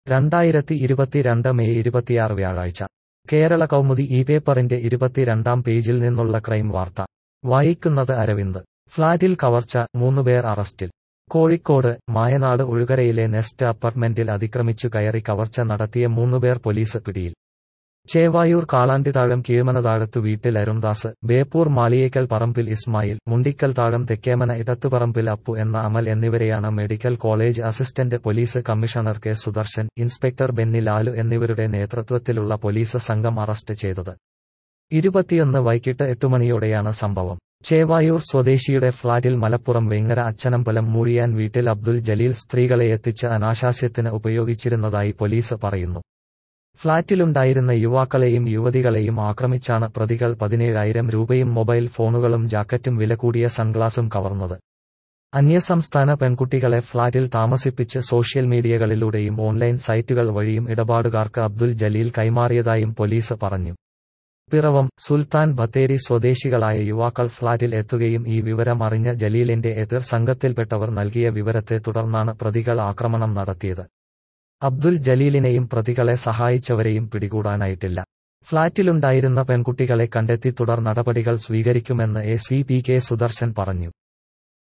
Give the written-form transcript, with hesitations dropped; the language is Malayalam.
2022 മെയ് 26 വ്യാഴാഴ്ച കേരള കൗമുദി ഈ പേപ്പറിന്റെ 22-ാം പേജിൽ നിന്നുള്ള ക്രൈം വാർത്ത. വായിക്കുന്നത് അരവിന്ദ്. ഫ്ളാറ്റിൽ കവർച്ച, 3 പേർ അറസ്റ്റിൽ. കോഴിക്കോട് മായനാട് ഒഴുകരയിലെ നെസ്റ്റ് അപ്പാർട്ട്മെന്റിൽ അതിക്രമിച്ചു കയറി കവർച്ച നടത്തിയ 3 പേർ പോലീസ് പിടിയിൽ. ചേവായൂർ കാളാണ്ടിത്താഴം കീഴ്മനതാഴത്തു വീട്ടിൽ അരുൺദാസ്, ബേപ്പൂർ മാളിയേക്കൽ പറമ്പിൽ ഇസ്മായിൽ, മുണ്ടിക്കൽ താഴം തെക്കേമന ഇടത്തുപറമ്പിൽ അപ്പു എന്ന അമൽ എന്നിവരെയാണ് medical college assistant police commissioner K Sudarshan, inspector Benny Lalu എന്നിവരുടെ നേതൃത്വത്തിലുള്ള പോലീസ് സംഘം അറസ്റ്റ് ചെയ്തത്. 21 വൈകിട്ട് 8 മണിയോടെയാണ് സംഭവം. ചേവായൂർ സ്വദേശിയുടെ ഫ്ളാറ്റിൽ മലപ്പുറം വേങ്ങര അച്ചനമ്പലം മൂഴിയാൻ വീട്ടിൽ അബ്ദുൽ ജലീൽ സ്ത്രീകളെ എത്തിച്ച് അനാശാസ്യത്തിന് ഉപയോഗിച്ചിരുന്നതായി പോലീസ് പറയുന്നു. ഫ്ളാറ്റിലുണ്ടായിരുന്ന യുവാക്കളെയും യുവതികളെയും ആക്രമിച്ചാണ് പ്രതികൾ 17,000 രൂപയും മൊബൈൽ ഫോണുകളും ജാക്കറ്റും വില കൂടിയ സൺഗ്ലാസും കവർന്നത്. അന്യസംസ്ഥാന പെൺകുട്ടികളെ ഫ്ളാറ്റിൽ താമസിപ്പിച്ച് സോഷ്യൽ മീഡിയകളിലൂടെയും ഓൺലൈൻ സൈറ്റുകൾ വഴിയും ഇടപാടുകാർക്ക് അബ്ദുൽ ജലീൽ കൈമാറിയതായും പോലീസ് പറഞ്ഞു. പിറവം, സുൽത്താൻ ബത്തേരി സ്വദേശികളായ യുവാക്കൾ ഫ്ളാറ്റിൽ എത്തുകയും ഈ വിവരം അറിഞ്ഞ ജലീലിന്റെ എതിർ സംഘത്തിൽപ്പെട്ടവർ നൽകിയ വിവരത്തെ തുടർന്നാണ് പ്രതികൾ ആക്രമണം നടത്തിയത്. അബ്ദുൽ ജലീലിനെയും പ്രതികളെ സഹായിച്ചവരെയും പിടികൂടാനായിട്ടില്ല. ഫ്ളാറ്റിലുണ്ടായിരുന്ന പെൺകുട്ടികളെ കണ്ടെത്തി തുടർ നടപടികൾ സ്വീകരിക്കുമെന്ന് ACP കെ സുദർശൻ പറഞ്ഞു.